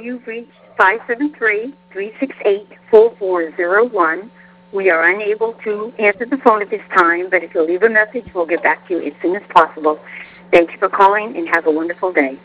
you've reached 573-368-4401. We are unable to answer the phone at this time, but if you'll leave a message, we'll get back to you as soon as possible. Thank you for calling, and have a wonderful day.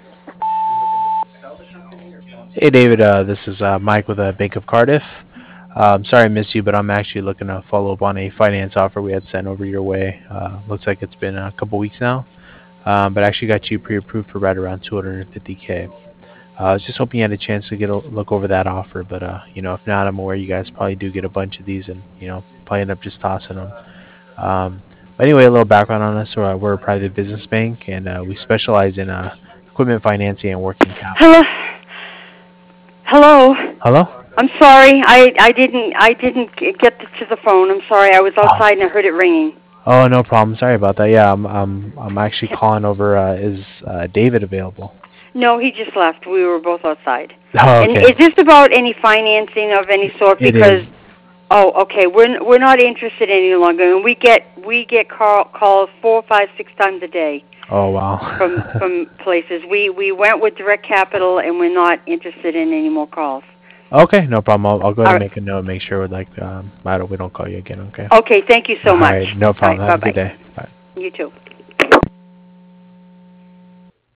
Hey David, this is Mike with Bank of Cardiff. Sorry I missed you, but I'm actually looking to follow up on a finance offer we had sent over your way. Looks like it's been a couple weeks now, but I actually got you pre-approved for right around 250K. I was just hoping you had a chance to get a look over that offer, but if not, I'm aware you guys probably do get a bunch of these, and probably end up just tossing them. But anyway, a little background on us: so, we're a private business bank, and we specialize in equipment financing and working capital. Hello. Hello. Hello? I'm sorry. I didn't get to the phone. I'm sorry. I was Oh. outside and I heard it ringing. Oh, no problem. Sorry about that. Yeah, I'm actually calling over. Is David available? No, he just left. We were both outside. Oh, And okay. is this about any financing of any sort? It Because is. okay, we're not interested any longer. And we get calls 4, 5, 6 times a day Oh, wow. from places. We went with Direct Capital and we're not interested in any more calls. Okay, no problem. I'll go ahead All and right. make a note. Make sure we don't call you again. Okay. Okay. Thank you All so much. right. No All problem. right. Have Bye a good bye. day. Bye. You too.